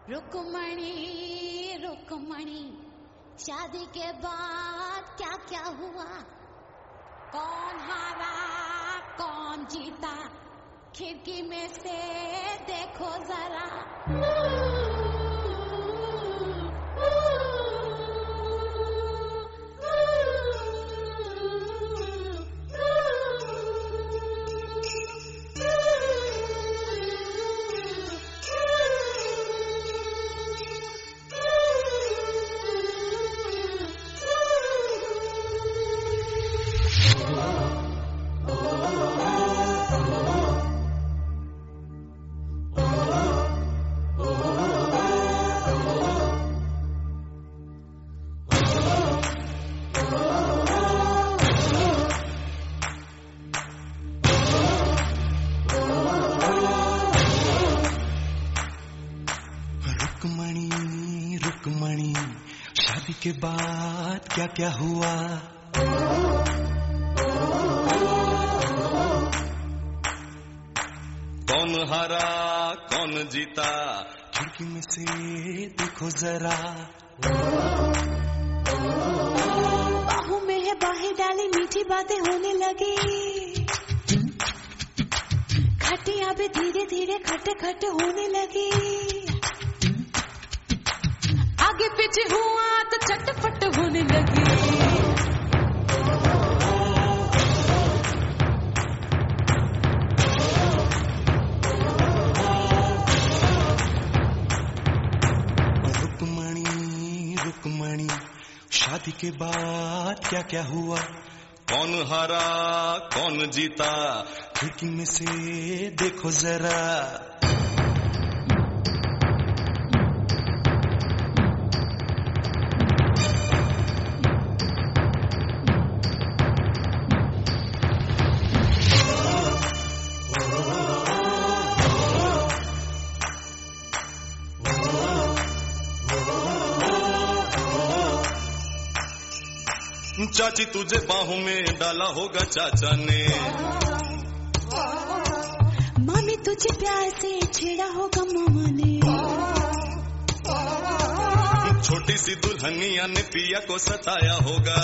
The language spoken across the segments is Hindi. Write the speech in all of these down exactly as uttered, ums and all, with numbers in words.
रुकमणी रुकमणी शादी के बाद क्या क्या हुआ, कौन हारा कौन जीता, खिड़की में से देखो जरा। रुकमणी रुकमणी शादी के बाद क्या क्या हुआ, कौन हारा कौन जीता, खिड़की में से देखो जरा। बाहों में है बाहें डाली, मीठी बातें होने लगी, खटिया भी धीरे धीरे खटे खटे होने लगी। आगे पीछे हुआ तो चटपट होने लगी। रुकमणी रुकमणी शादी के बाद क्या क्या हुआ, कौन हारा कौन जीता, खिड़की में से देखो जरा। चाची तुझे बाहों में डाला होगा चाचा ने, मामी तुझे प्यार से छेड़ा होगा मामा ने, छोटी सी दुल्हनिया ने पिया को सताया होगा,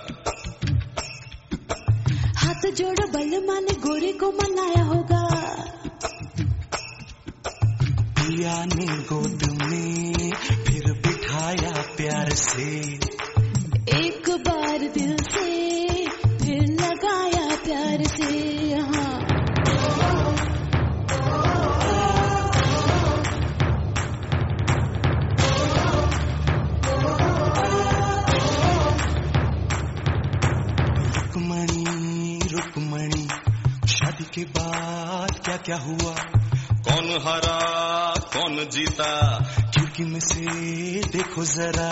हाथ जोड़ो बलमा ने गोरे को मनाया होगा, पिया ने गोद में फिर बिठाया प्यार से, एक बार दिल से फिर लगाया प्यार से। यहाँ रुकमणी रुकमणी शादी के बाद क्या क्या हुआ, कौन हारा कौन जीता, खिड़की में से देखो जरा।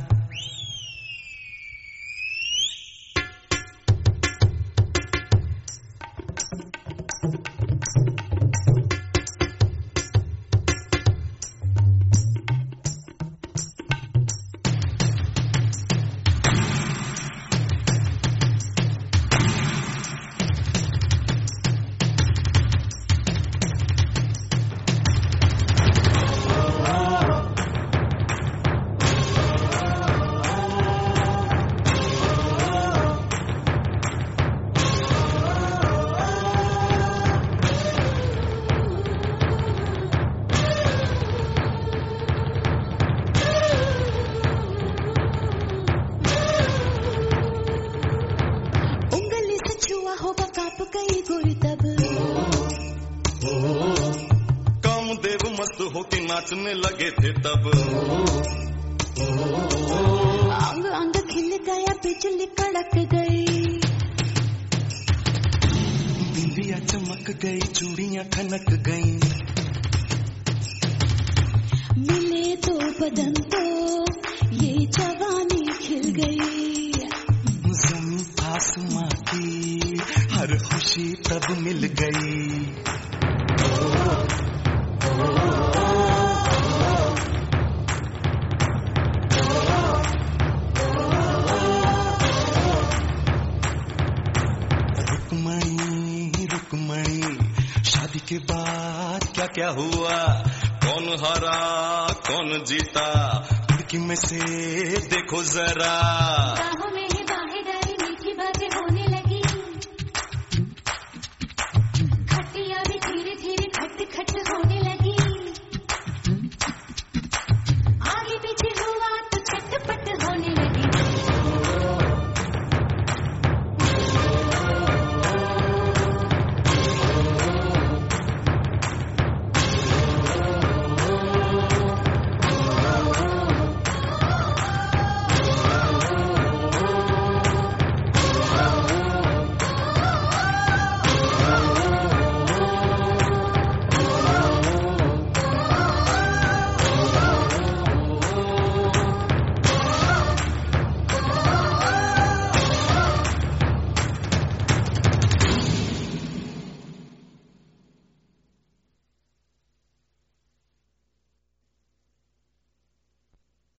कामदेव मस्त होके नाचने लगे थे तब, अंग अंग खिल गया बिजली कड़क गई, बिंदिया चमक गई चूड़ियां खनक गई, मिले तो बदन तो ये जवानी खिल गई, जमीन आसमां की हर खुशी तब मिल गई। रुकमणी रुकमणी शादी के बाद क्या क्या हुआ, कौन हारा कौन जीता, खिड़की में से देखो जरा। बाहों में